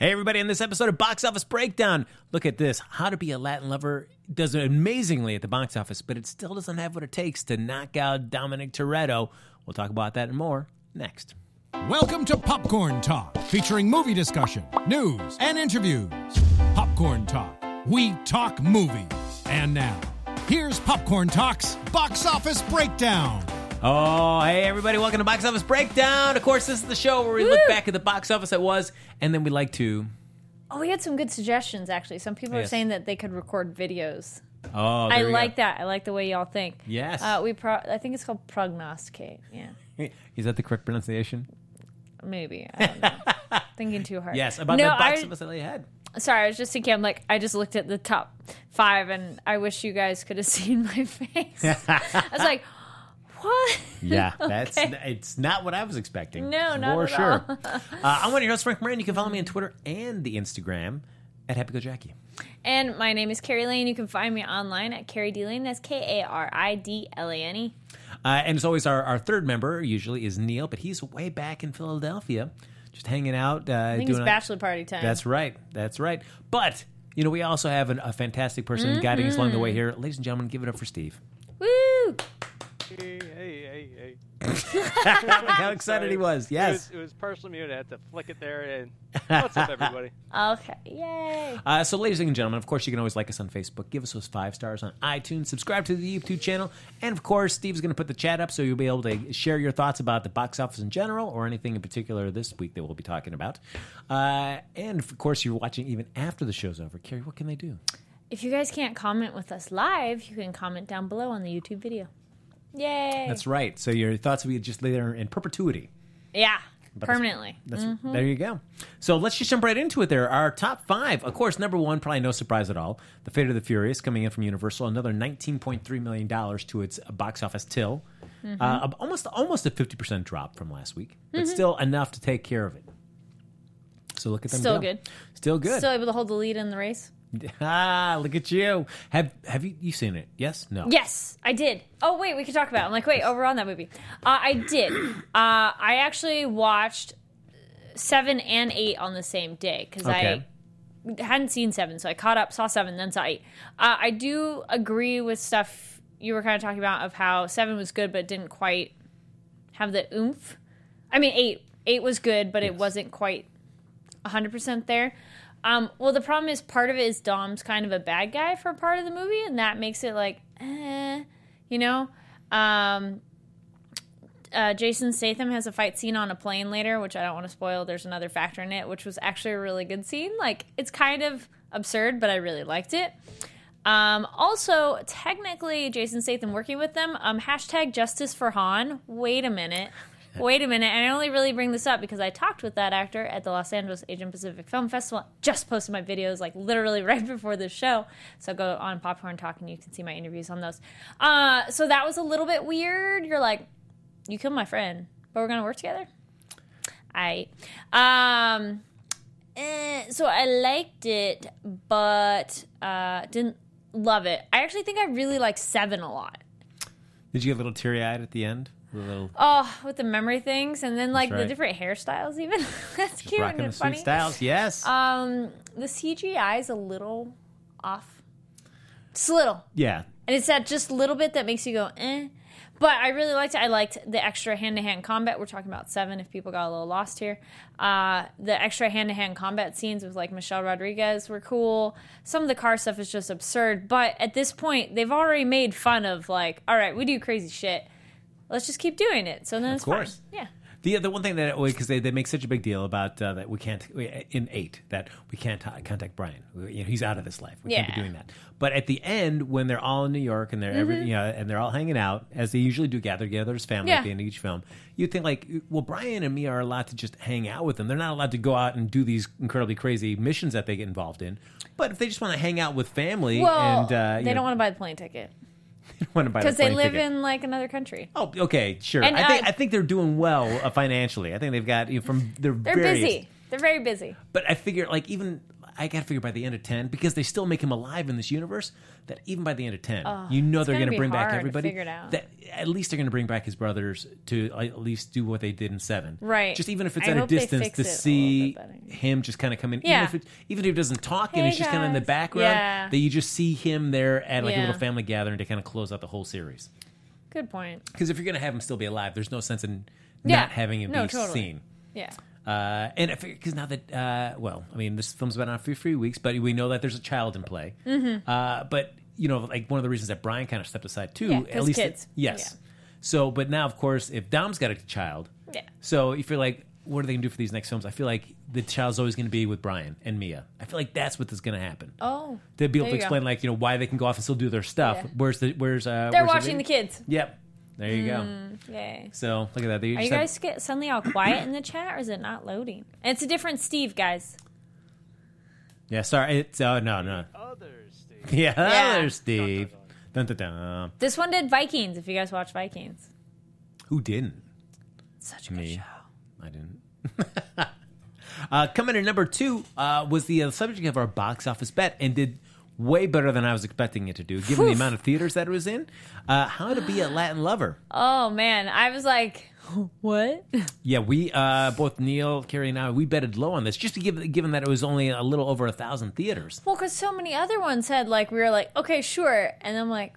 Hey, everybody, in this episode of Box Office Breakdown, look at this. How to Be a Latin Lover does amazingly at the box office, but it still doesn't have what it takes to knock out Dominic Toretto. We'll talk about that and more next. Welcome to Popcorn Talk, featuring movie discussion, news, and interviews. Popcorn Talk. We talk movies. And now, here's Popcorn Talk's Box Office Breakdown. Oh, hey, everybody. Welcome to Box Office Breakdown. Of course, this is the show where we look back at the box office that was, and then we like to... Oh, we had some good suggestions, actually. Some people are saying that they could record videos. Oh, I like that. I like the way y'all think. Yes. I think it's called prognosticate. Yeah. Is that the correct pronunciation? Maybe. I don't know. Thinking too hard. Yes, about the box office that they had. Sorry, I was just thinking, I just looked at the top 5, and I wish you guys could have seen my face. I was like... What? Yeah, Okay. It's not what I was expecting. No, not for at sure. all. I'm one of your hosts, Frank Moran. You can follow me on Twitter and the Instagram at Happy Go Jackie. And my name is Carrie Lane. You can find me online at Carrie D Lane. That's Karidlane. And as always, our third member usually is Neil, but he's way back in Philadelphia, just hanging out. I think it's bachelor party time. That's right. But we also have a fantastic person guiding us along the way here, ladies and gentlemen. Give it up for Steve. Woo! Hey. How excited he was. Yes. It was partially muted. I had to flick it there. And what's up, everybody? Okay. Yay. So, ladies and gentlemen, of course, you can always like us on Facebook. Give us those 5 stars on iTunes. Subscribe to the YouTube channel. And, of course, Steve's going to put the chat up so you'll be able to share your thoughts about the box office in general or anything in particular this week that we'll be talking about. And, of course, you're watching even after the show's over. Carrie, what can they do? If you guys can't comment with us live, you can comment down below on the YouTube video. Yay. That's right. So your thoughts will be just there in perpetuity. Yeah, permanently. There you go. So let's just jump right into it there. Our top 5. Of course, number 1, probably no surprise at all. The Fate of the Furious coming in from Universal. Another $19.3 million to its box office till. Almost a 50% drop from last week. But still enough to take care of it. So look at them Still go. good. Still good. Still able to hold the lead in the race. Look at you. Have you seen it? Yes? No? Yes, I did. Oh, wait, we could talk about it. I'm like, wait, we're on that movie. I did. I actually watched 7 and 8 on the same day because I hadn't seen 7, so I caught up, saw 7, then saw 8. I do agree with stuff you were kind of talking about of how 7 was good but didn't quite have the oomph. I mean, 8 was good, but it wasn't quite 100% there. Well, the problem is part of it is Dom's kind of a bad guy for part of the movie, and that makes it like, Jason Statham has a fight scene on a plane later, which I don't want to spoil. There's another factor in it, which was actually a really good scene. Like, it's kind of absurd, but I really liked it. Also, technically, Jason Statham working with them, hashtag Justice for Han. Wait a minute. And I only really bring this up because I talked with that actor at the Los Angeles Asian Pacific Film Festival. Just posted my videos like literally right before the show. So go on Popcorn Talk and you can see my interviews on those. So that was a little bit weird. You're like, you killed my friend, but we're going to work together? So I liked it, but didn't love it. I actually think I really like 7 a lot. Did you get a little teary-eyed at the end? With the memory things, and then the different hairstyles even. That's cute rocking and the funny. suit styles, yes. The CGI is a little off. Just a little. Yeah. And it's that just little bit that makes you go, eh. But I really liked it. I liked the extra hand-to-hand combat. We're talking about 7 if people got a little lost here. The extra hand-to-hand combat scenes with Michelle Rodriguez were cool. Some of the car stuff is just absurd. But at this point, they've already made fun of all right, we do crazy shit. Let's just keep doing it. So then it's fine. Yeah. The one thing that because they make such a big deal about that we can't in 8 that we can't contact Brian. He's out of this life. We can't be doing that. But at the end, when they're all in New York and they're and they're all hanging out as they usually do, gather together as family at the end of each film, you think Brian and me are allowed to just hang out with them. They're not allowed to go out and do these incredibly crazy missions that they get involved in. But if they just want to hang out with family, they don't want to buy the plane ticket. Because they live in another country. Oh, okay, sure. And, I think they're doing well financially. I think they've got they're busy. They're very busy. But I figure I got to figure by the end of 10, because they still make him alive in this universe, that even by the end of 10, you know they're going to bring back everybody. Figure it out. That at least they're going to bring back his brothers to at least do what they did in 7. Right. Just even if it's I at a hope they distance fix to it a see little bit better. him just kind of come in. Yeah. Even if he doesn't talk and Hey, he's just kind of in the guys. background, Yeah. that you just see him there at like a Yeah. little family gathering to kind of close out the whole series. Good point. Because if you're going to have him still be alive, there's no sense in Yeah. not having him No, be totally. seen. Yeah. And because now that, this film's been out for 3 weeks, but we know that there's a child in play. But, like one of the reasons that Brian kind of stepped aside too, Yeah, at 'cause least, kids. yes. Yeah. So, but now, of course, if Dom's got a child, Yeah. so if you're like, what are they going to do for these next films? I feel like the child's always going to be with Brian and Mia. I feel like that's what is going to happen. Oh. To be able there to you go. explain, like, why they can go off and still do their stuff. Yeah. Where's They're watching the kids. Yep. There you go. Yay. So look at that. Are you guys suddenly all quiet in the chat, or is it not loading? And it's a different Steve, guys. Yeah, sorry. It's no. Others, Steve. Yeah, Yeah. there's Steve. Dun, dun, dun. This one did Vikings, if you guys watch Vikings. Who didn't? Such a good Me. show. I didn't. Coming in number 2 was the subject of our box office bet, and did way better than I was expecting it to do, given the amount of theaters that it was in. How to Be a Latin Lover. Oh, man. I was like, what? Yeah, we both Neil, Carrie, and I, we betted low on this, just to given that it was only a little over 1,000 theaters. Well, because so many other ones had, like, we were like, okay, sure. And I'm like,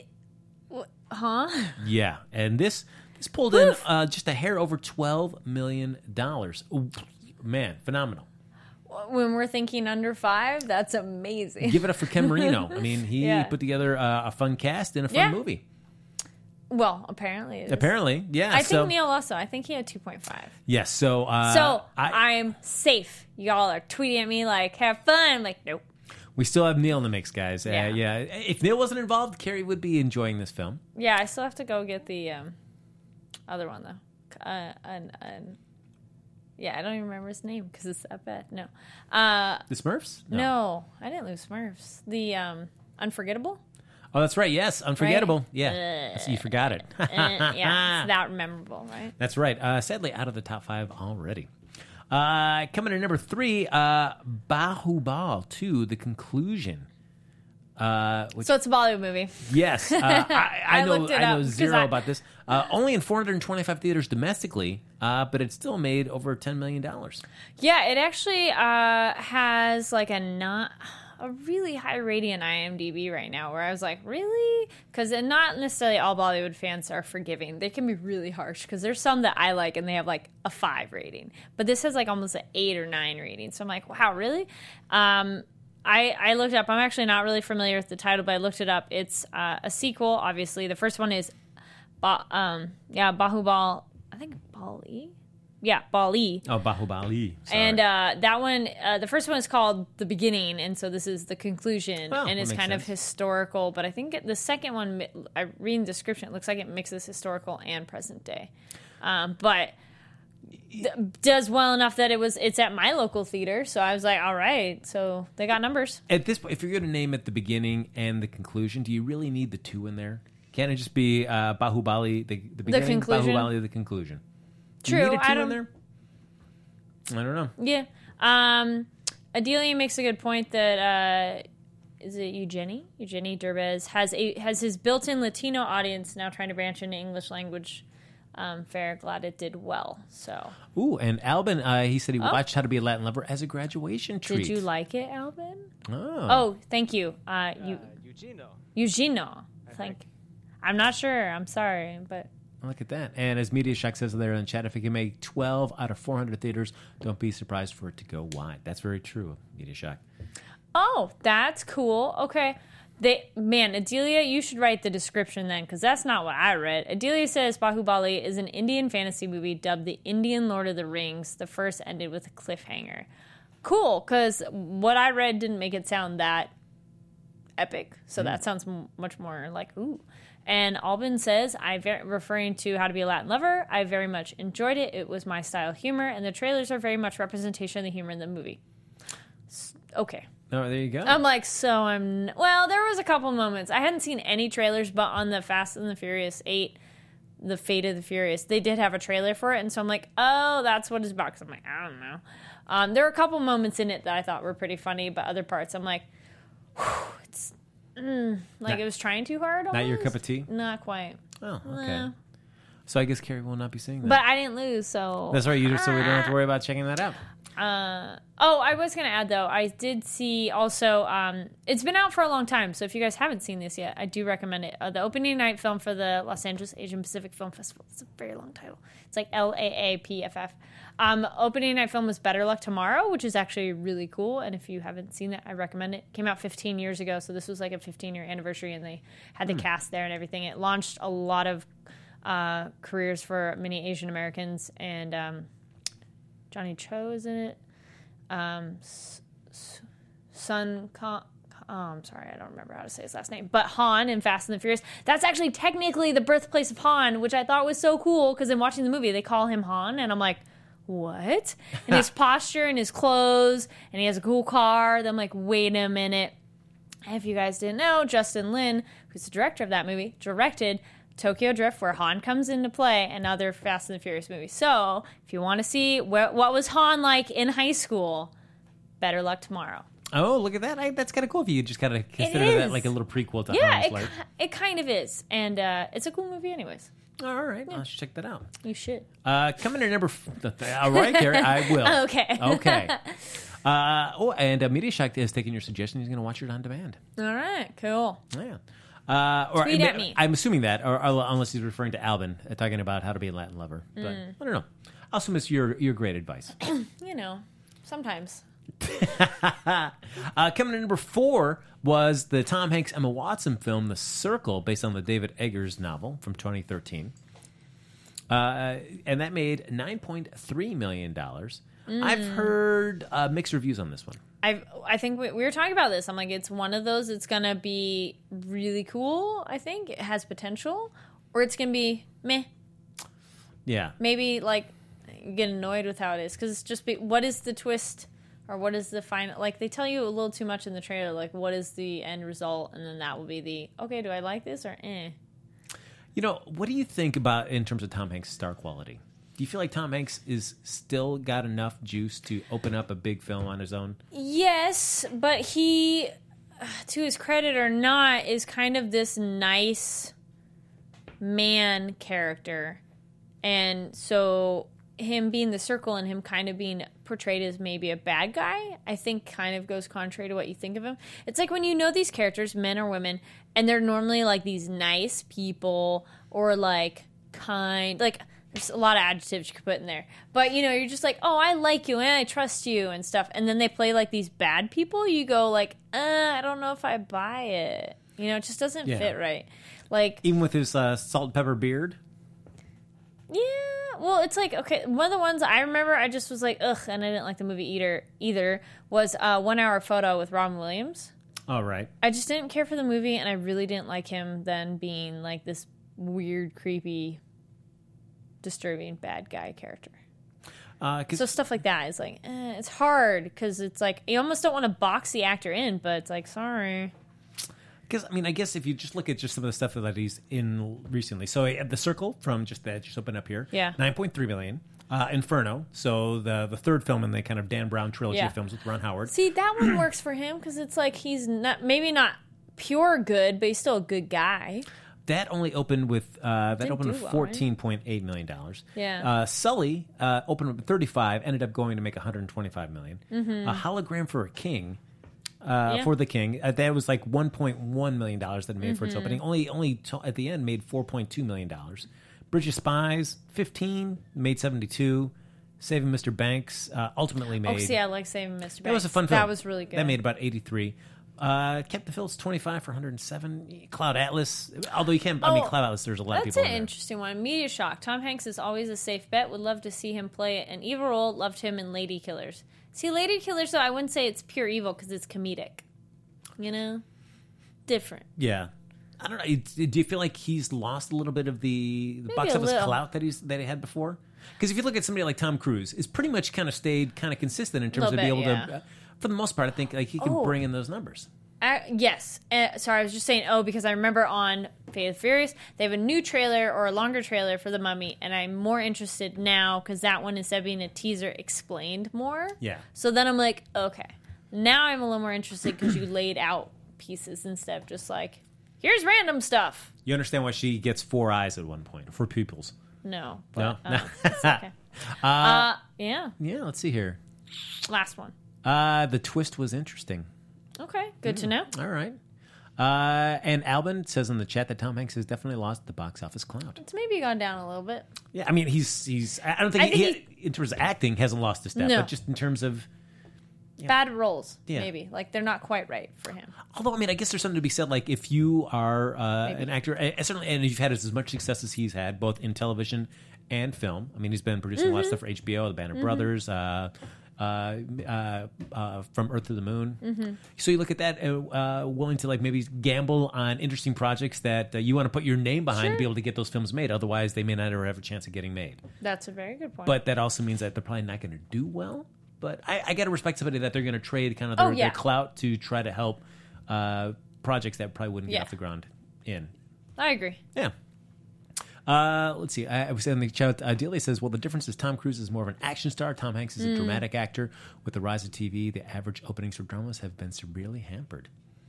huh? Yeah, and this pulled in just a hair over $12 million. Ooh, man, phenomenal. When we're thinking under 5, that's amazing. Give it up for Ken Marino. I mean, he Yeah. put together a fun cast and a fun Yeah. movie. Well, apparently it is. Apparently, yeah. I so, think Neil also. I think he had 2.5. yes. So, I'm safe. Y'all are tweeting at me like, have fun. I'm like, nope. we still have Neil in the mix, guys. Yeah. Yeah. If Neil wasn't involved, Carrie would be enjoying this film. Yeah, I still have to go get the other one, though. Yeah, I don't even remember his name because it's that bad. No. The Smurfs? No, I didn't lose Smurfs. The Unforgettable? Oh, that's right. Yes, Unforgettable. Right? Yeah. So you forgot it. Yeah, it's that memorable, right? That's right. Sadly, out of the top 5 already. Coming in number 3, Bahubal 2, The Conclusion. So it's a Bollywood movie. Yes, I know. looked it I know up, zero 'cause about this. Only in 425 theaters domestically, but it still made over $10 million. Yeah, it actually has like a really high rating on IMDb right now, where I was like, really? Because not necessarily all Bollywood fans are forgiving. They can be really harsh, because there's some that I like and they have like a 5 rating. But this has like almost an 8 or 9 rating. So I'm like, wow, really? I looked it up. I'm actually not really familiar with the title, but I looked it up. It's a sequel, obviously. The first one is Bahubal. I think Bali. Yeah, Bali. Oh, Bahubali. Sorry. And that one, the first one is called The Beginning, and so this is the conclusion, Oh, and it's that makes kind of sense. historical. But I think the second one, I read in the description, it looks like it mixes historical and present day, but does well enough that it's at my local theater. So I was like, all right, so they got numbers. At this point, if you're going to name it the beginning and the conclusion, do you really need the 2 in there? Can't it just be Bahubali, the beginning, conclusion? Bahubali, the conclusion? Do you True, need a 2 I in don't- there? I don't know. Yeah. Adelia makes a good point that is it Eugenie Derbez has his built-in Latino audience now trying to branch into English language fare. Glad it did well. So Ooh, and Albin, he said he watched How to Be a Latin Lover as a graduation treat. did you like it, Albin? Oh. Thank you. Eugenio. I'm not sure. I'm sorry, but Look at that. And as Media Shack says there in the chat, if it can make 12 out of 400 theaters, don't be surprised for it to go wide. That's very true, Media Shack. oh, that's cool. Okay. Adelia, you should write the description then, because that's not what I read. Adelia says Bahubali is an Indian fantasy movie dubbed the Indian Lord of the Rings. The first ended with a cliffhanger. Cool, because what I read didn't make it sound that epic. So that sounds much more like, ooh. And Albin says, referring to How to Be a Latin Lover, I very much enjoyed it. It was my style of humor, and the trailers are very much representation of the humor in the movie. Okay. Oh, there you go. I'm like, well, there was a couple moments. I hadn't seen any trailers, but on the Fast and the Furious 8, The Fate of the Furious, they did have a trailer for it. And so I'm like, oh, that's what it's about. 'Cause I'm like, I don't know. There were a couple moments in it that I thought were pretty funny, but other parts I'm like, it's like it was trying too hard. Not your cup of tea? Not quite. Oh, okay. So I guess Carrie will not be seeing that. But I didn't lose, so that's right. So we don't have to worry about checking that out. I was going to add, though, I did see also, it's been out for a long time, so if you guys haven't seen this yet, I do recommend it. The opening night film for the Los Angeles Asian Pacific Film Festival. It's a very long title. It's like LAAPFF. Opening night film was Better Luck Tomorrow, which is actually really cool, and if you haven't seen it, I recommend it. It came out 15 years ago, so this was like a 15-year anniversary, and they had the cast there and everything. It launched a lot of careers for many Asian Americans, and Johnny Cho is in it. I'm sorry, I don't remember how to say his last name. But Han in Fast and the Furious, that's actually technically the birthplace of Han, which I thought was so cool because in watching the movie, they call him Han, and I'm like, what? And his posture and his clothes, and he has a cool car. Then I'm like, wait a minute. If you guys didn't know, Justin Lin, who's the director of that movie, directed Tokyo Drift, where Han comes into play, and other Fast and the Furious movies. So, if you want to see what was Han like in high school, Better Luck Tomorrow. Oh, look at that. That's kind of cool if you just kind of consider that like a little prequel to Han's life. Yeah, it kind of is. And it's a cool movie anyways. All right. Yeah. I'll check that out. You should. Coming in number... All right, Carrie, I will. Okay. Okay. And MediaShock is taking your suggestion. He's going to watch it on demand. All right, cool. Yeah. Tweet at me. I'm assuming that, or unless he's referring to Alvin, talking about how to be a Latin lover. But I don't know. I'll assume it's your great advice. Sometimes. Coming in number 4 was the Tom Hanks Emma Watson film The Circle, based on the David Eggers novel from 2013. And that made $9.3 million. I've heard mixed reviews on this one. I think we were talking about this. I'm like, it's one of those. It's gonna be really cool. I think it has potential, or it's gonna be meh. Yeah. Maybe like get annoyed with how it is because it's just what is the twist or what is the final? Like they tell you a little too much in the trailer. Like what is the end result, and then that will be the okay. Do I like this or eh? What do you think about in terms of Tom Hanks' star quality? Do you feel like Tom Hanks is still got enough juice to open up a big film on his own? Yes, but he, to his credit or not, is kind of this nice man character. And so him being the Circle and him kind of being portrayed as maybe a bad guy, I think kind of goes contrary to what you think of him. It's like when you know these characters, men or women, and they're normally like these nice people or like kind, like... There's a lot of adjectives you could put in there. But, you're just like, oh, I like you and I trust you and stuff. And then they play like these bad people. You go like, I don't know if I buy it. It just doesn't fit right. Like even with his salt and pepper beard? Yeah. Well, it's like, okay, one of the ones I remember I just was like, ugh, and I didn't like the movie either was 1 Hour Photo with Robin Williams. Oh, right. I just didn't care for the movie, and I really didn't like him then being like this weird, creepy... disturbing bad guy character. So stuff like that is like, it's hard because it's like you almost don't want to box the actor in, but it's like, sorry. Because I guess if you just look at just some of the stuff that he's in recently, so The Circle from just opened up here, yeah, $9.3 million. Inferno, so the third film in the kind of Dan Brown trilogy of films with Ron Howard. See, that one works for him because it's like he's maybe not pure good, but he's still a good guy. That only opened with $14.8 million. Yeah. Sully opened with 35, ended up going to make $125 million. Mm-hmm. A Hologram for a King, for the King, that was like $1.1 million that it made for its opening. Only at the end made $4.2 million. Bridge of Spies, 15, made 72. Saving Mr. Banks ultimately made. Oh, see, I like Saving Mr. Banks. That was a fun film. That was really good. That made about 83. Captain Phillips 25 for 107. Cloud Atlas, although you can't. Cloud Atlas. There's a lot of people. That's an interesting one. MediaShock. Tom Hanks is always a safe bet. Would love to see him play an evil role. Loved him in Lady Killers. See, Lady Killers, though, I wouldn't say it's pure evil because it's comedic. Different. Yeah, I don't know. Do you feel like he's lost a little bit of the box office clout that he had before? Because if you look at somebody like Tom Cruise, it's pretty much kind of stayed kind of consistent in terms of being able to. For the most part, I think like he can bring in those numbers. Yes. Sorry, I was just saying, because I remember on Fate of the Furious, they have a new trailer or a longer trailer for The Mummy, and I'm more interested now because that one, instead of being a teaser, explained more. Yeah. So then I'm like, okay. Now I'm a little more interested because you laid out pieces instead of just like, here's random stuff. You understand why she gets 4 eyes at one point, 4 pupils. No. No? It's okay. Yeah. Yeah, let's see here. Last one. The twist was interesting. Okay. Good to know. All right. And Albin says in the chat that Tom Hanks has definitely lost the box office clout. It's maybe gone down a little bit. Yeah, I mean, he's I don't think, he in terms of acting, hasn't lost a step, No. but just in terms of... Bad roles, Yeah. maybe. Like, they're not quite right for him. Although, I mean, I guess there's something to be said, like, if you are an actor, certainly, and you've had as much success as he's had, both in television and film. I mean, he's been producing a lot of stuff for HBO, The Band of Brothers, From Earth to the Moon. So you look at that, willing to, like, maybe gamble on interesting projects that you want to put your name behind to be able to get those films made. Otherwise, they may not ever have a chance of getting made. That's a very good point. But that also means that they're probably not going to do well. But I got to respect somebody that they're going to trade kind of their clout to try to help projects that probably wouldn't get off the ground in. I agree. Yeah. Let's see. I was in the chat. Delia says, well, the difference is Tom Cruise is more of an action star. Tom Hanks is a dramatic actor. With the rise of TV, the average openings for dramas have been severely hampered.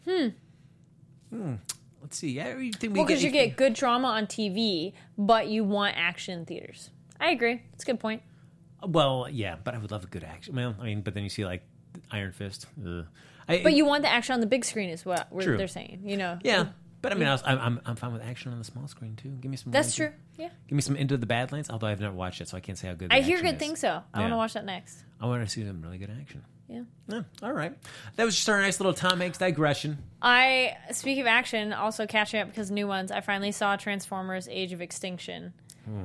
Let's see. Yeah, Because you get good drama on TV, but you want action in theaters. I agree. It's a good point. Well, yeah, but I would love a good action. Well, I mean, but then you see, like, Iron Fist. But you want the action on the big screen is what they're saying, you know? Yeah. But I mean, I'm fine with action on the small screen too. Give me some. That's true. Yeah. Give me some Into the Badlands. Although I've never watched it, so I can't say how good. I hear good things though. I want to Yeah. watch that next. I want to see some really good action. Yeah. All right. That was just our nice little Tom Hanks digression. Speaking of action, also catching up because new ones. I finally saw Transformers: Age of Extinction.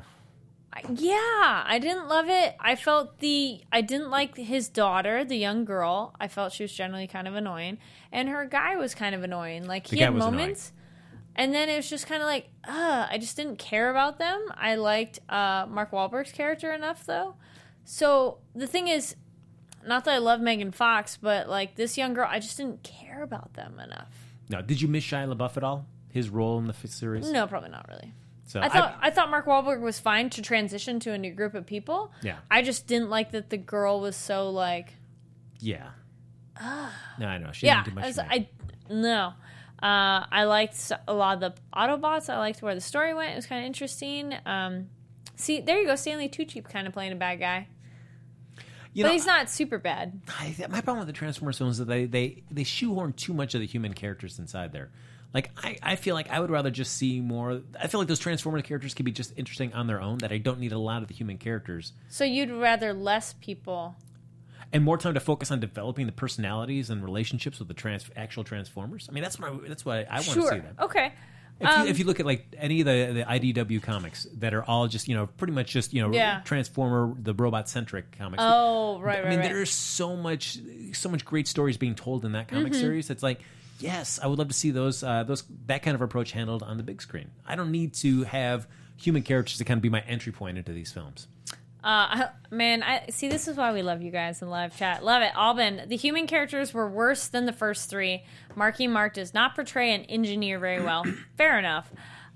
I didn't love it. I didn't like his daughter, the young girl. I felt she was generally kind of annoying, and her guy was kind of annoying. Like he had moments. And then it was just kind of like, I just didn't care about them. I liked Mark Wahlberg's character enough, though. So the thing is, not that I love Megan Fox, but like this young girl, I just didn't care about them enough. Now, did you miss Shia LaBeouf at all? His role in the series? No, probably not really. So I thought Mark Wahlberg was fine to transition to a new group of people. Yeah. I just didn't like that the girl was so like. Yeah. No, I know she didn't do much. No. I liked a lot of the Autobots. I liked where the story went. It was kind of interesting. See, there you go. Stanley Tucci kind of playing a bad guy. But he's not super bad. My problem with the Transformers films is that they shoehorn too much of the human characters inside there. Like, I feel like I would rather just see more. I feel like those Transformers characters could be just interesting on their own, that I don't need a lot of the human characters. So you'd rather less people. And more time to focus on developing the personalities and relationships with the actual Transformers. I mean, that's what I want to see. That. Okay. If you look at like any of the IDW comics that are all just pretty much just Transformer, the robot centric comics. Oh, right. I mean, there's so much great stories being told in that comic series. It's like, yes, I would love to see that kind of approach handled on the big screen. I don't need to have human characters to kind of be my entry point into these films. Man, see, this is why we love you guys in live chat. Love it. Alban, the human characters were worse than the first 3. Marky Mark does not portray an engineer very well. Fair enough.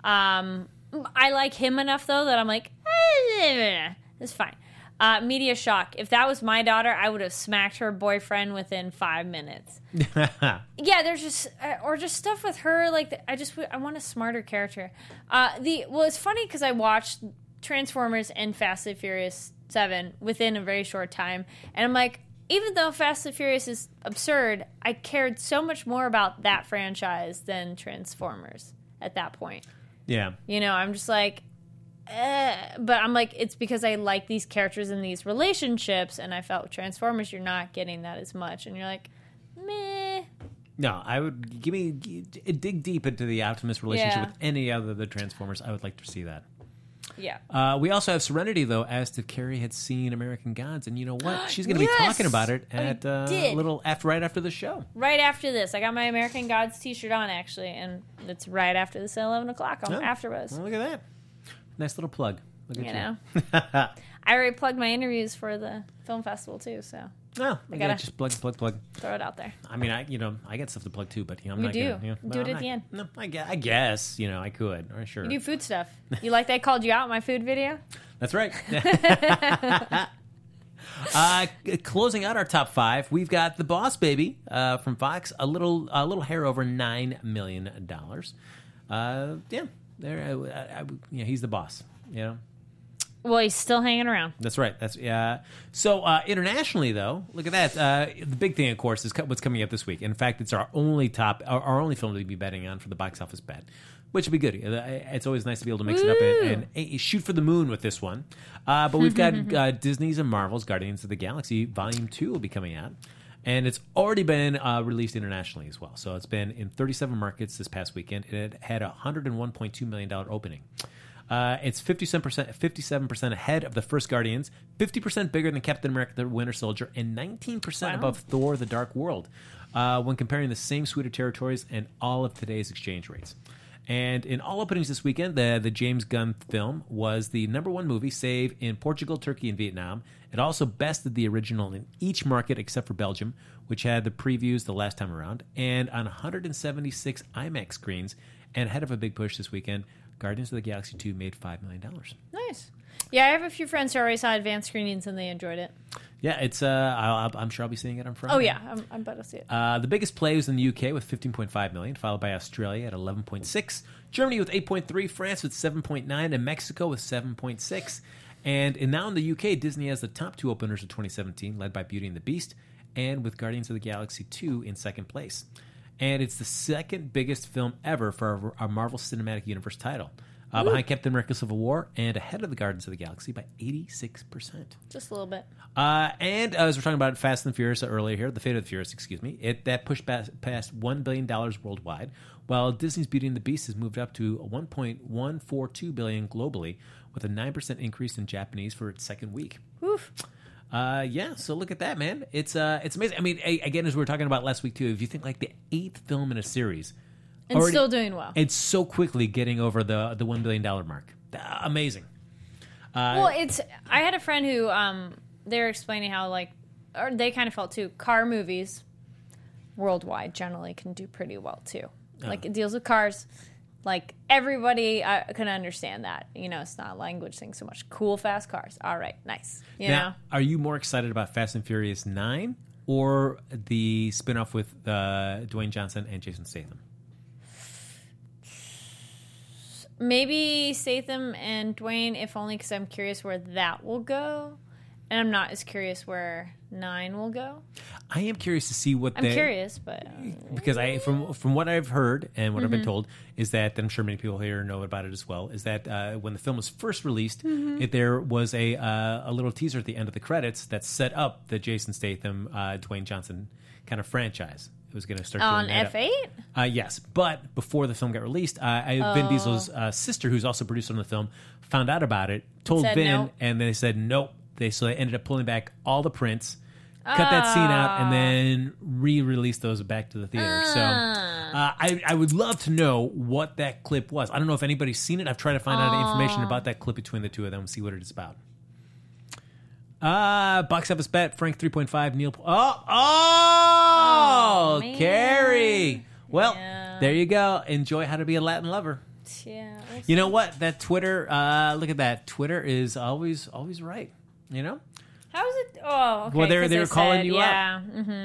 I like him enough, though, that I'm like, it's fine. Media shock. If that was my daughter, I would have smacked her boyfriend within 5 minutes. Yeah, there's just or just stuff with her. Like, I want a smarter character. It's funny because I watched Transformers and Fast and Furious 7 within a very short time, and I'm like, even though Fast and Furious is absurd, I cared so much more about that franchise than Transformers at that point. Yeah. I'm just like, but I'm like, it's because I like these characters and these relationships, and I felt with Transformers, you're not getting that as much, and you're like, meh. No, I would dig deep into the Optimus relationship with any other of the Transformers. I would like to see that. Yeah. We also have Serenity, though, as to Carrie had seen American Gods, and you know what? She's going to be talking about it at right after the show. Right after this, I got my American Gods T-shirt on actually, and it's right after this at 11:00 on AfterBuzz. Well, look at that! Nice little plug. Look at you. I already plugged my interviews for the film festival too. So Oh, I gotta just plug. throw it out there. I mean, I got stuff to plug too, but I'm You not do. gonna, Do it at the end. No, I guess I could. Or sure. You do food stuff. You like that I called you out in my food video? That's right. Closing out our top 5, we've got The Boss Baby from Fox, a little hair over $9 million. He's the boss. Well, he's still hanging around. That's right. So internationally, though, look at that. The big thing, of course, is what's coming up this week. In fact, it's our only film to be betting on for the box office bet, which would be good. It's always nice to be able to mix it up and shoot for the moon with this one. But we've got Disney's and Marvel's Guardians of the Galaxy Volume 2 will be coming out. And it's already been released internationally as well. So it's been in 37 markets this past weekend. It had a $101.2 million opening. It's 57% ahead of the first Guardians, 50% bigger than Captain America the Winter Soldier, and 19% above Thor the Dark World when comparing the same suite of territories and all of today's exchange rates. And in all openings this weekend, the James Gunn film was the #1 movie, save in Portugal, Turkey, and Vietnam. It also bested the original in each market except for Belgium, which had the previews the last time around, and on 176 IMAX screens. And ahead of a big push this weekend, Guardians of the Galaxy 2 made $5 million. Nice. Yeah, I have a few friends who already saw advanced screenings and they enjoyed it. Yeah, it's. I'm sure I'll be seeing it on Friday. Oh yeah, I'm about to see it. The biggest play was in the UK with 15.5 million, followed by Australia at 11.6, Germany with 8.3, France with 7.9, and Mexico with 7.6. And now in the UK, Disney has the top 2 openers of 2017, led by Beauty and the Beast, and with Guardians of the Galaxy 2 in second place. And it's the second biggest film ever for our Marvel Cinematic Universe title, behind Captain America Civil War and ahead of the Guardians of the Galaxy by 86%. Just a little bit. And as we're talking about Fast and the Furious earlier here, the Fate of the Furious, that pushed past $1 billion worldwide, while Disney's Beauty and the Beast has moved up to $1.142 billion globally, with a 9% increase in Japanese for its second week. Oof. So look at that, man. It's amazing. I mean, again, as we were talking about last week too, if you think like the 8th film in a series, and already, still doing well, it's so quickly getting over the $1 billion mark. Amazing. I had a friend who they were explaining how or they kind of felt too. Car movies worldwide generally can do pretty well too. Like it deals with cars. Like, everybody can understand that. It's not a language thing so much. Cool, fast cars. All right, nice. You know? Are you more excited about Fast and Furious 9 or the spinoff with Dwayne Johnson and Jason Statham? Maybe Statham and Dwayne, if only because I'm curious where that will go. And I'm not as curious where 9 will go. I am curious to see what I'm curious, but because from what I've heard and what I've been told is that I'm sure many people here know about it as well. Is that when the film was first released, there was a little teaser at the end of the credits that set up the Jason Statham, Dwayne Johnson kind of franchise. It was going to start on F8. Yes, but before the film got released, Vin Diesel's sister, who's also produced on the film, found out about it, told Vin, nope. and they said nope. So they ended up pulling back all the prints, cut that scene out, and then re-release those back to the theater. So I would love to know what that clip was. I don't know if anybody's seen it. I've tried to find out information about that clip between the two of them and see what it is about. Box office bet, Frank 3.5, Neil... Carrie! Well, there you go. Enjoy How to Be a Latin Lover. Yeah. You know what? That Twitter, look at that. Twitter is always right. You know? How is it? Oh, okay. Well, they were calling you up.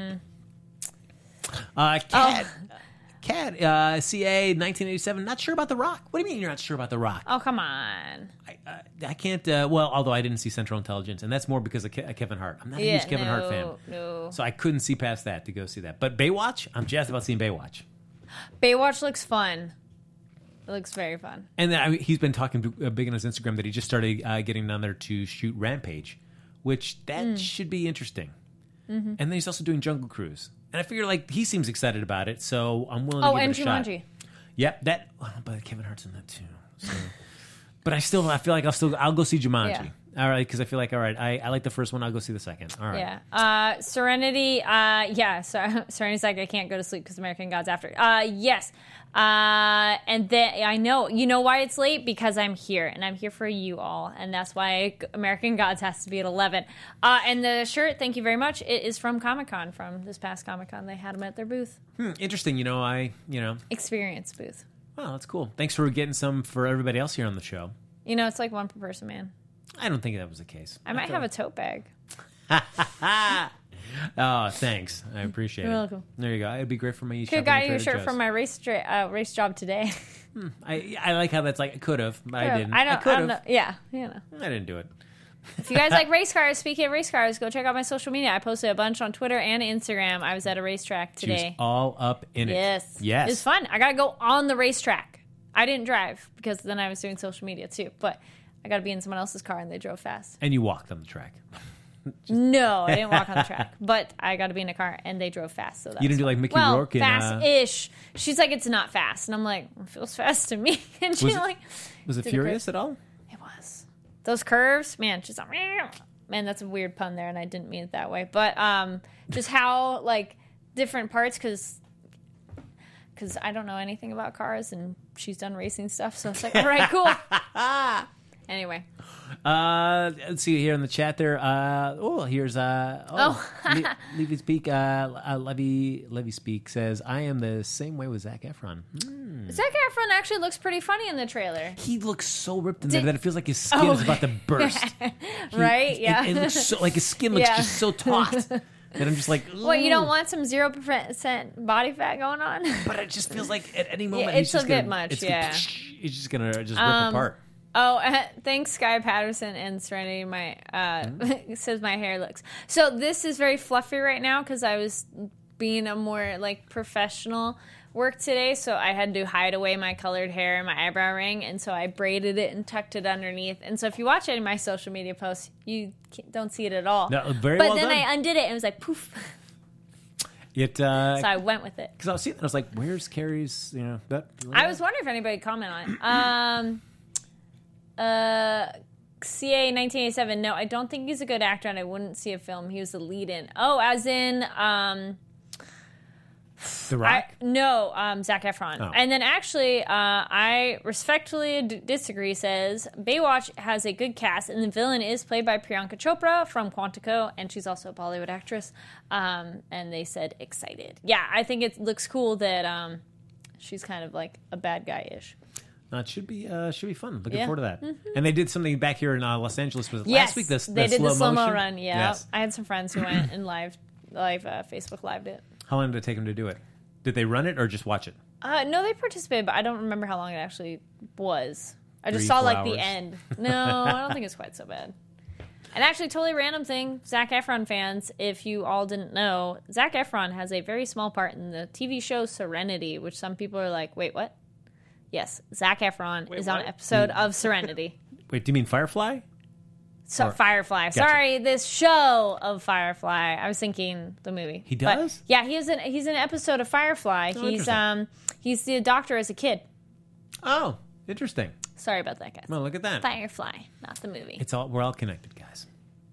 Cat, CA 1987. Not sure about The Rock. What do you mean you're not sure about The Rock? Oh, come on. I can't. Although I didn't see Central Intelligence, and that's more because of Kevin Hart. I'm not a huge Kevin Hart fan. No. So I couldn't see past that to go see that. But Baywatch, I'm jazzed about seeing Baywatch. Baywatch looks fun. It looks very fun. And then he's been talking big on his Instagram that he just started getting down there to shoot Rampage, which that should be interesting. Mm-hmm. And then he's also doing Jungle Cruise. And I figure he seems excited about it, so I'm willing to give it a shot. Jumanji. Yep, but Kevin Hart's in that too. So. But I feel like I'll go see Jumanji. All right, because I feel like, all right, I like the first one. I'll go see the second. All right. Yeah. Serenity. So Serenity's like, I can't go to sleep because American Gods after. Yes. And then I know. You know why it's late? Because I'm here, and I'm here for you all, and that's why American Gods has to be at 11. And the shirt, thank you very much. It is from Comic-Con, from this past Comic-Con. They had them at their booth. Interesting. Experience booth. Wow, that's cool. Thanks for getting some for everybody else here on the show. It's like one per person, man. I don't think that was the case. I might have a tote bag. Oh, thanks. I appreciate it. You're welcome. There you go. It'd be great for me. Could have got you a shirt from my race job today. I like how that's like, I could have, but I didn't. I don't know. Yeah, I didn't do it. If you guys like race cars, speaking of race cars, go check out my social media. I posted a bunch on Twitter and Instagram. I was at a racetrack today. She was all up in it. Yes. Yes. It was fun. I got to go on the racetrack. I didn't drive because then I was doing social media too, but I got to be in someone else's car and they drove fast. And you walked on the track. No, I didn't walk on the track, but I got to be in a car and they drove fast. So you didn't do like Mickey Rourke and fast-ish. She's like, it's not fast, and I'm like, it feels fast to me. And she's like, was it furious at all? It was. Those curves, man. She's like, man, that's a weird pun there, and I didn't mean it that way. But just how like different parts, because I don't know anything about cars, and she's done racing stuff, so it's like, all right, cool. Anyway. Let's see here in the chat there. Here's Levy Speak. Levy Speak says, I am the same way with Zac Efron. Zac Efron actually looks pretty funny in the trailer. He looks so ripped in there that it feels like his skin is about to burst. Right? Yeah. It looks so like his skin looks just so taut. And I'm just like, ooh. What, you don't want some 0% body fat going on? But it just feels like at any moment it's a bit much. He's just gonna rip apart. Thanks, Sky Patterson and Serenity. Says my hair looks. So this is very fluffy right now because I was being a more like professional work today, so I had to hide away my colored hair and my eyebrow ring, and so I braided it and tucked it underneth. And so if you watch any of my social media posts, you don't see it at all. No, very but well then done. I undid it and it was like poof. So I went with it because I was seeing that, I was like, "Where's Carrie's?" I was wondering if anybody would comment on it. CA 1987. No, I don't think he's a good actor, and I wouldn't see a film he was the lead in. Oh, as in The Rock? Zac Efron. Oh. And then actually, I respectfully disagree, says Baywatch has a good cast, and the villain is played by Priyanka Chopra from Quantico, and she's also a Bollywood actress. And they said excited. Yeah, I think it looks cool that she's kind of like a bad guy-ish. It should be fun. Looking forward to that. Mm-hmm. And they did something back here in Los Angeles. Was it last week? They did the slow-mo run. Yeah, yes. I had some friends who went and live Facebook lived it. How long did it take them to do it? Did they run it or just watch it? No, they participated, but I don't remember how long it actually was. I just saw like the end. No, I don't think it's quite so bad. And actually, totally random thing, Zac Efron fans, if you all didn't know, Zac Efron has a very small part in the TV show Serenity, which some people are like, wait, what? Yes, Zac Efron is on an episode of Serenity. Wait, do you mean Firefly? Firefly. Gotcha. Sorry, this show of Firefly. I was thinking the movie. He does? But yeah, he's in an episode of Firefly. He's the doctor as a kid. Oh, interesting. Sorry about that, guys. Well, look at that. Firefly, not the movie. We're all connected, guys.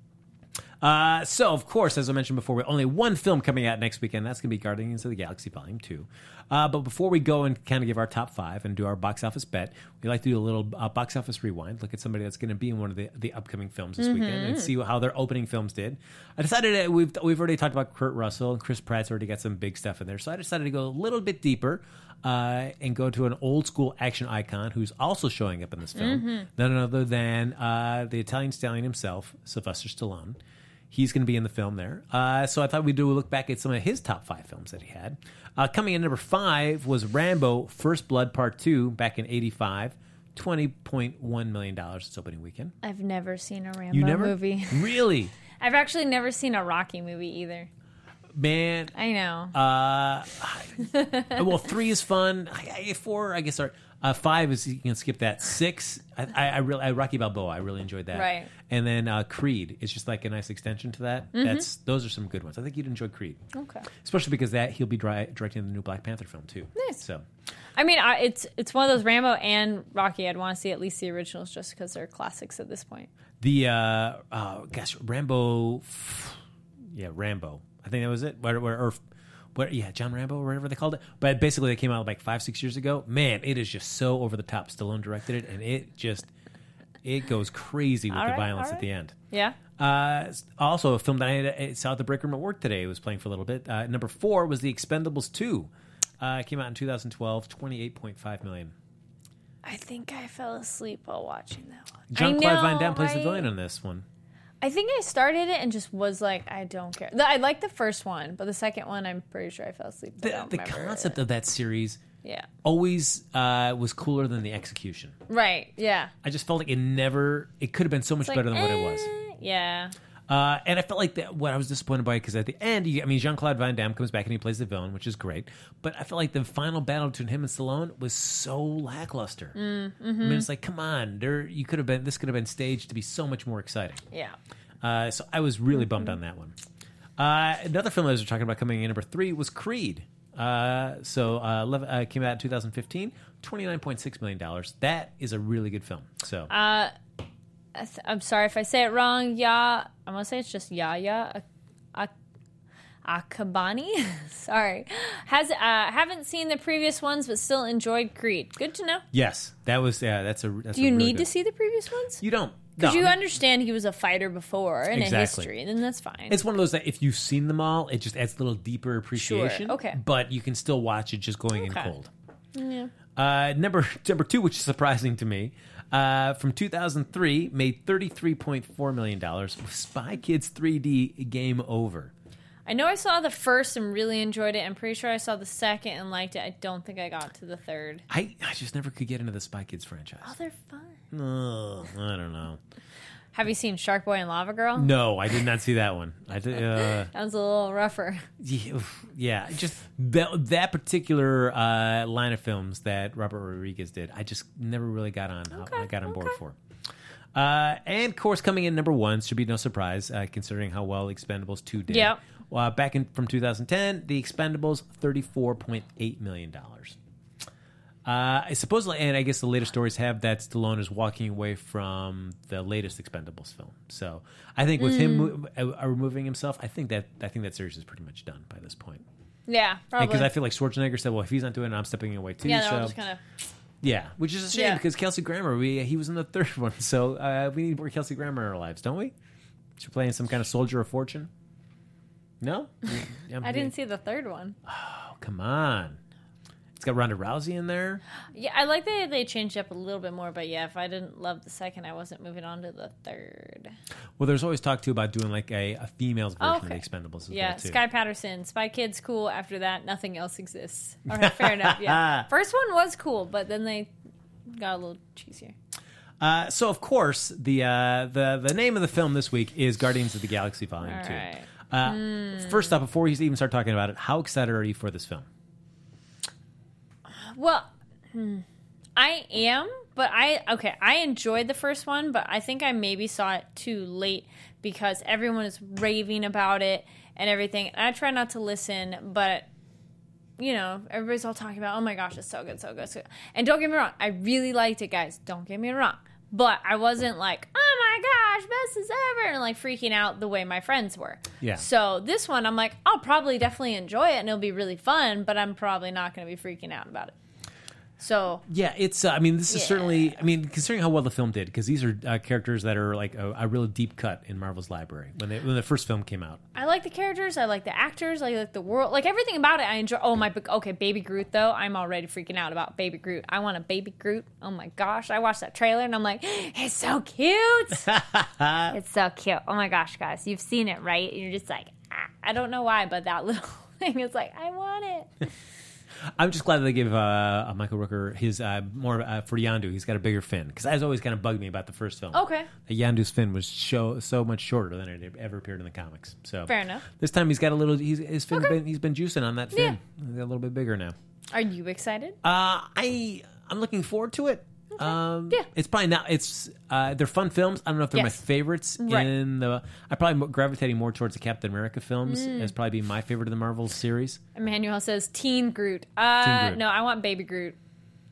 So, of course, as I mentioned before, we're only one film coming out next weekend. That's going to be Guardians of the Galaxy Volume 2. But before we go and kind of give our top 5 and do our box office bet, we like to do a little box office rewind, look at somebody that's going to be in one of the upcoming films this weekend and see how their opening films did. I decided we've already talked about Kurt Russell, and Chris Pratt's already got some big stuff in there. So I decided to go a little bit deeper and go to an old school action icon who's also showing up in this film. None other than the Italian stallion himself, Sylvester Stallone. He's going to be in the film there. So I thought we'd do a look back at some of his top 5 films that he had. Coming in number 5 was Rambo First Blood Part 2 back in 85. $20.1 million its opening weekend. I've never seen a Rambo movie. Really? I've actually never seen a Rocky movie either. Man. I know. Well, 3 is fun. 4, I guess, 5 is, you can skip that. 6, I really Rocky Balboa. I really enjoyed that. Right. And then Creed is just like a nice extension to that. Those are some good ones. I think you'd enjoy Creed. Okay. Especially because he'll be directing the new Black Panther film too. Nice. So, I mean, it's one of those Rambo and Rocky. I'd want to see at least the originals just because they're classics at this point. Rambo. Yeah, Rambo. I think that was it. John Rambo or whatever they called it. But basically, they came out like 5-6 years ago. Man, it is just so over the top. Stallone directed it, and it goes crazy with the violence at the end. Yeah. Also, a film that I saw at the break room at work today. It was playing for a little bit. Number 4 was The Expendables 2. It came out in 2012, $28.5 million. I think I fell asleep while watching that one. Jean-Claude Van Damme plays the villain in this one. I think I started it and just was like, I don't care. I liked the first one, but the second one, I'm pretty sure I fell asleep. The concept of that series always was cooler than the execution. Right, yeah. I just felt like it could have been so much better than what it was. Yeah. And I felt like what I was disappointed by, because at the end, Jean-Claude Van Damme comes back and he plays the villain, which is great. But I felt like the final battle between him and Stallone was so lackluster. Mm-hmm. I mean, it's like, come on, this could have been staged to be so much more exciting. Yeah. So I was really bummed on that one. Another film I was talking about coming in number 3 was Creed. Came out in 2015, $29.6 million. That is a really good film. So. I'm sorry if I say it wrong. I'm going to say it's just Yahya Akabani. Sorry. Haven't seen the previous ones, but still enjoyed Creed. Good to know. Yes. That's Do you need to see the previous ones? You don't. Because you understand he was a fighter before in a history, and then that's fine. It's one of those that if you've seen them all, it just adds a little deeper appreciation. Sure. Okay. But you can still watch it just going in cold. Yeah. Number 2, which is surprising to me, from 2003, made $33.4 million. Spy Kids 3D Game Over. I know I saw the first and really enjoyed it. I'm pretty sure I saw the second and liked it. I don't think I got to the third. I just never could get into the Spy Kids franchise. Oh, they're fun. No, I don't know. Have you seen Shark Boy and Lava Girl? No, I did not see that one. That was a little rougher. Yeah, just that particular line of films that Robert Rodriguez did, I just never really got on board for. And of course, coming in number 1 should be no surprise, considering how well Expendables 2 did. Yeah. Back from 2010, The Expendables, $34.8 million. Supposedly, and I guess the latest stories have that Stallone is walking away from the latest Expendables film. So I think with him removing himself, I think that series is pretty much done by this point. Yeah, probably. Because I feel like Schwarzenegger said, "Well, if he's not doing it, I'm stepping away too." Yeah, they're all just kind of. Yeah, which is a shame because Kelsey Grammer, he was in the third one, so we need more Kelsey Grammer in our lives, don't we? She's playing some kind of soldier of fortune. No, I didn't see the third one. Oh, come on! It's got Ronda Rousey in there. Yeah, I like that they changed up a little bit more, but yeah, if I didn't love the second, I wasn't moving on to the third. Well, there's always talk too about doing like a female's version of the Expendables as well too. Sky Patterson, Spy Kids, cool. After that, nothing else exists. All right, fair enough. Yeah, first one was cool, but then they got a little cheesier. So of course the name of the film this week is Guardians of the Galaxy Volume 2. Right. First up, before we even start talking about it, how excited are you for this film? Well, I am, but I enjoyed the first one, but I think I maybe saw it too late because everyone is raving about it and everything. And I try not to listen, but everybody's all talking about, oh my gosh, it's so good, so good, so good. And don't get me wrong, I really liked it, guys. Don't get me wrong. But I wasn't like, oh my gosh, best as ever, and like freaking out the way my friends were. Yeah. So this one, I'm like, I'll probably definitely enjoy it and it'll be really fun, but I'm probably not going to be freaking out about it. So yeah, it's. This is certainly. Considering how well the film did, because these are characters that are like a real deep cut in Marvel's library when the first film came out. I like the characters. I like the actors. I like the world. Like everything about it, I enjoy. Oh my. Okay, Baby Groot though. I'm already freaking out about Baby Groot. I want a Baby Groot. Oh my gosh! I watched that trailer and I'm like, it's so cute. It's so cute. Oh my gosh, guys, you've seen it, right? And you're just like, I don't know why, but that little thing is like, I want it. I'm just glad that they give Michael Rooker his more for Yondu. He's got a bigger fin because that has always kind of bugged me about the first film. Okay, Yondu's fin was so much shorter than it ever appeared in the comics. So fair enough. This time he's got a little. His fin he's been juicing on that fin. Yeah. He's got a little bit bigger now. Are you excited? I'm looking forward to it. Okay. It's probably not. It's they're fun films. I don't know if they're my favorites. Right. I'm probably gravitating more towards the Captain America films as probably being my favorite of the Marvel series. Emmanuel says Teen Groot. Teen Groot. No, I want Baby Groot.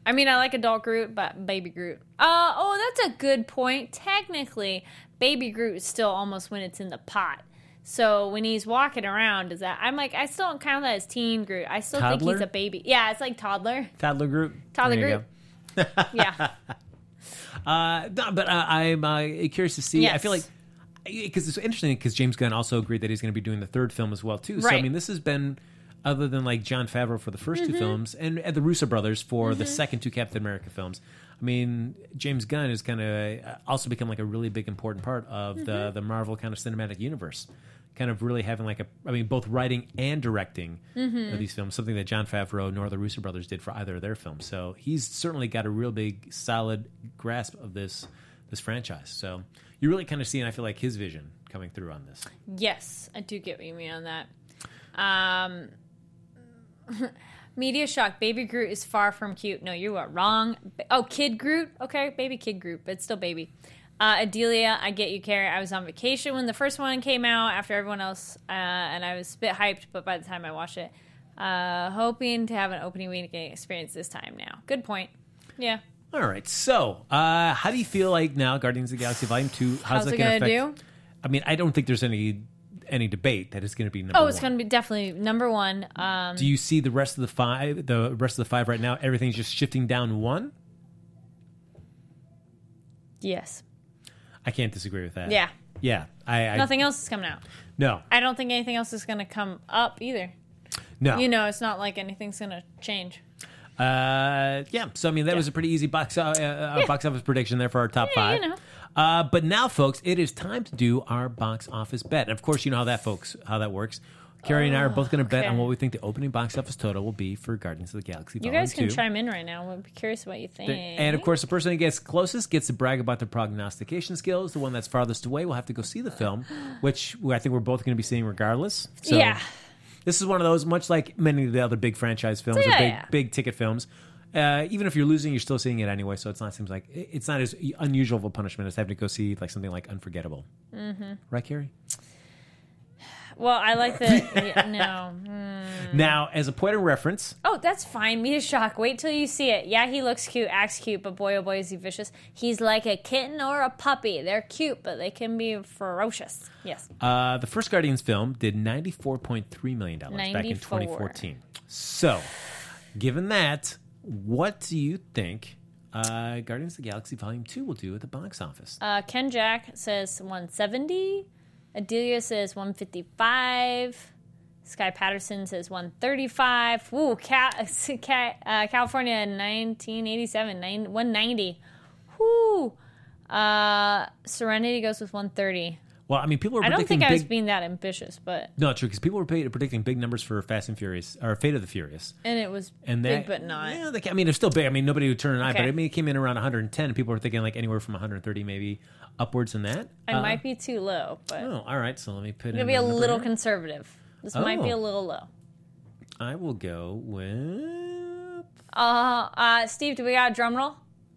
I mean, I like adult Groot, but Baby Groot. Oh, that's a good point. Technically, Baby Groot is still almost when it's in the pot. So when he's walking around, I still don't count that as teen Groot. I still think he's a baby. Yeah, it's like toddler. Toddler Groot. Toddler Groot. Yeah. No, but I'm curious to see. Yes. I feel like, because it's interesting, because James Gunn also agreed that he's going to be doing the third film as well, too. So, Right. I mean, this has been, other than like Jon Favreau for the first two films, and the Russo brothers for the second two Captain America films, I mean, James Gunn has kind of also become like a really big, important part of the Marvel kind of cinematic universe. Kind of really having both writing and directing of these films, something that Jon Favreau nor the Russo brothers did for either of their films. So he's certainly got a real big, solid grasp of this franchise. So you're really kind of seeing, I feel like, his vision coming through on this. Yes, I do get what you mean on that. Media shock. Baby Groot is far from cute. No, you are wrong. Oh, Kid Groot. Okay, baby Kid Groot, but it's still baby. Adelia, I get you, Carrie. I was on vacation when the first one came out after everyone else, and I was a bit hyped, but by the time I watched it, hoping to have an opening weekend experience this time now. Good point. Yeah. All right. So, how do you feel like now, Guardians of the Galaxy Volume 2? How's that it going to do? I mean, I don't think there's any debate that it's going to be number one. Oh, it's going to be definitely number one. Do you see the rest of the five right now, everything's just shifting down one? Yes. I can't disagree with that. Yeah. Yeah. Nothing else is coming out. No. I don't think anything else is going to come up either. No. You know, it's not like anything's going to change. Yeah. So, I mean, that was a pretty easy box office prediction there for our top five. You know. But now, folks, it is time to do our box office bet. And, of course, you know how that works. Carrie and I are both going to bet on what we think the opening box office total will be for Guardians of the Galaxy Volume 2. You guys can chime in right now. We'll be curious what you think. And, of course, the person who gets closest gets to brag about their prognostication skills. The one that's farthest away will have to go see the film, which I think we're both going to be seeing regardless. So yeah. This is one of those, much like many of the other big franchise films big ticket films. Even if you're losing, you're still seeing it anyway. So seems like it's not as unusual of a punishment as having to go see like something like Unforgettable. Mm-hmm. Right, Carrie? Well, I like the... no. Now, as a point of reference... Oh, that's fine. Media shock. Wait till you see it. Yeah, he looks cute, acts cute, but boy, oh boy, is he vicious. He's like a kitten or a puppy. They're cute, but they can be ferocious. Yes. The first Guardians film did $94.3 million back in 2014. So, given that, what do you think Guardians of the Galaxy Volume 2 will do at the box office? Ken Jack says 170. Adelia says 155. Sky Patterson says 135. Ooh, California 1987, 190. Whoo. Serenity goes with 130. Well, I mean, people are I predicting don't think I was being that ambitious, but... No, true, because people were predicting big numbers for Fast and Furious, or Fate of the Furious. And it was big, but not. Yeah, I mean, it's still big. I mean, nobody would turn an eye, Okay. but I mean, it came in around 110, and people were thinking like anywhere from 130 maybe upwards in that. I might be too low, but... Oh, all right, so let me put I'm in going to be a number little here. conservative. This might be a little low. I will go with... Steve, do we got a drum roll?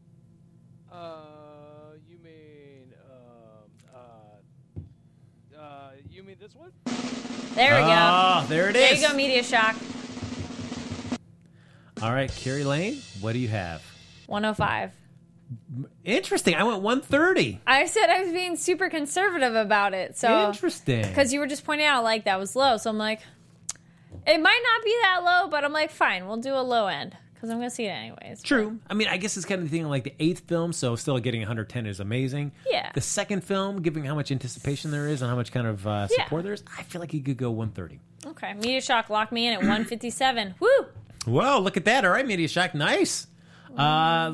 You mean this one? There we go. Oh, there it There is. you go, Media Shock. All right, Carrie Lane, what do you have? 105. Interesting. I went 130. I said I was being super conservative about it. So Interesting. because you were just pointing out like that was low. So I'm like, it might not be that low, but I'm like, fine, we'll do a low end because I'm going to see it anyways. True. I mean, I guess it's kind of the thing like the 8th film, so still getting 110 is amazing. Yeah. The 2nd film, given how much anticipation there is and how much kind of support there is, I feel like you could go 130. Okay. Media Shock locked me in at 157. Woo! Whoa, look at that. All right, Media Shock. Nice. Wow.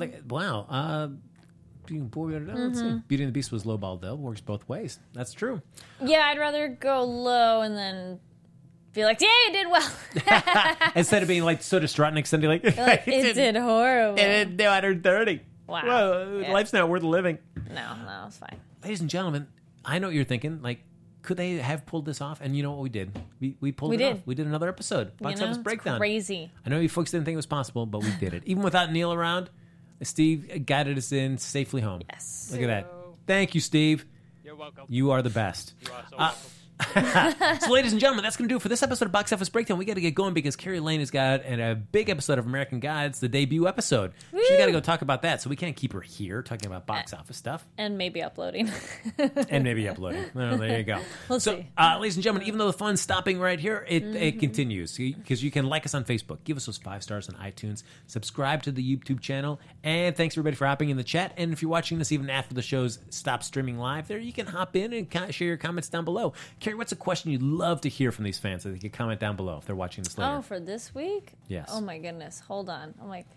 Let's see. Beauty and the Beast was lowballed, though. Works both ways. That's true. Yeah, I'd rather go low and then be like, yeah, you did well. Instead of being like so distraught and extending like, Like, it did horrible. It did 130. Wow. Whoa, Yeah. life's not worth living. No, it's fine. Ladies and gentlemen, I know what you're thinking. Like, could they have pulled this off? And you know what we did? We pulled it off. We did another episode. Box office it's breakdown. crazy. I know you folks didn't think it was possible, but we did it. Even without Neil around, Steve guided us in safely home. Yes. Look at that. Thank you, Steve. You're welcome. You are the best. You are so welcome. So, ladies and gentlemen, that's going to do it for this episode of Box Office Breakdown. We got to get going because Carrie Lane has got a big episode of American Gods, the debut episode. Woo! She's got to go talk about that, so we can't keep her here talking about box office stuff. And maybe uploading. Well, there you go. We'll see. Ladies and gentlemen, even though the fun's stopping right here, it continues because you can like us on Facebook, give us those 5 stars on iTunes, subscribe to the YouTube channel, and thanks everybody for hopping in the chat. And if you're watching this even after the show's stop streaming live, there you can hop in and share your comments down below. Carrie, what's a question you'd love to hear from these fans that they could comment down below if they're watching this later? Oh, for this week? Yes. Oh my goodness. Hold on. I'm like,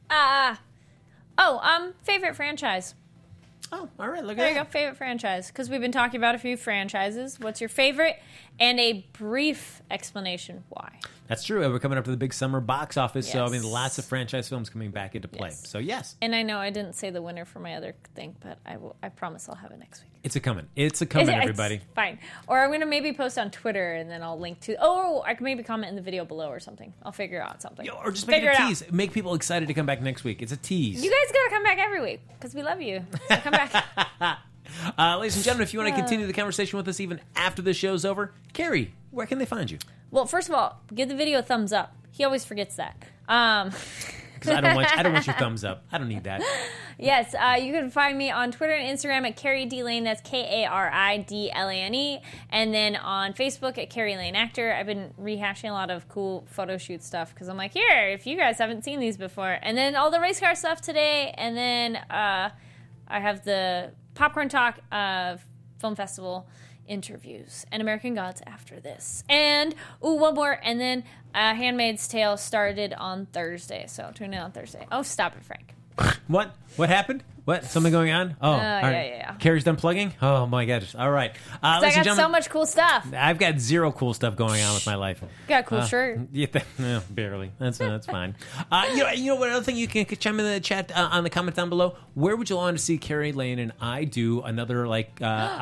favorite franchise. Oh, all right. Look at that. There you go. Favorite franchise. Because we've been talking about a few franchises. What's your favorite? And a brief explanation why. That's true. We're coming up to the big summer box office, Yes. so I mean, lots of franchise films coming back into play. Yes. So yes, And I know I didn't say the winner for my other thing, but I promise I'll have it next week. it's a coming. It's a coming, everybody. It's fine. Or I'm going to maybe post on Twitter and then I'll link to... Oh, I can maybe comment in the video below or something. I'll figure out something. Or just make it a tease. Make people excited to come back next week. It's a tease. You guys got to come back every week because we love you. So come back. Ladies and gentlemen, if you want to continue the conversation with us even after the show's over, Carrie, where can they find you? Well, first of all, give the video a thumbs up. He always forgets that. Because I don't want your thumbs up. I don't need that. Yes, you can find me on Twitter and Instagram at Carrie D Lane. That's KARIDLANE. And then on Facebook at Carrie Lane Actor. I've been rehashing a lot of cool photo shoot stuff because I'm like, here, if you guys haven't seen these before. And then all the race car stuff today. And then I have the Popcorn Talk Film Festival interviews and American Gods after this. And, one more. And then Handmaid's Tale started on Thursday. So tune in on Thursday. Oh, stop it, Frank. What? What happened? What? Something going on? Oh, all right. Yeah. Carrie's done plugging? Oh, my gosh. All right. I got so much cool stuff. I've got zero cool stuff going on with my life. Got a cool shirt. Yeah, no, barely. That's fine. You know what other thing you can chime in the chat on the comment down below? Where would you want to see Carrie Lane and I do another live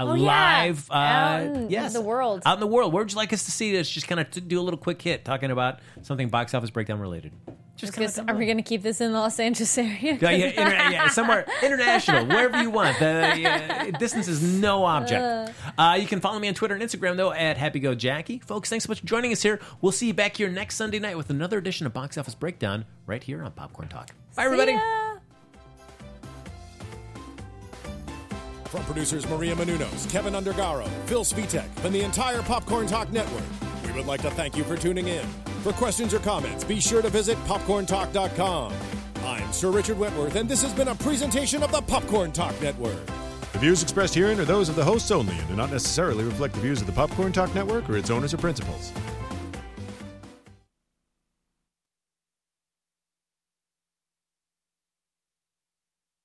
out in the world? Out in the world. Where would you like us to see this? Just kind of do a little quick hit talking about something box office breakdown related. Are we going to keep this in the Los Angeles area? Somewhere international, wherever you want. Distance is no object. You can follow me on Twitter and Instagram, though, at HappyGoJackie. Folks, thanks so much for joining us here. We'll see you back here next Sunday night with another edition of Box Office Breakdown right here on Popcorn Talk. Bye, everybody. From producers Maria Menounos, Kevin Undergaro, Phil Svitek, and the entire Popcorn Talk Network, we would like to thank you for tuning in. For questions or comments, be sure to visit popcorntalk.com. I'm Sir Richard Wentworth, and this has been a presentation of the Popcorn Talk Network. The views expressed herein are those of the hosts only and do not necessarily reflect the views of the Popcorn Talk Network or its owners or principals.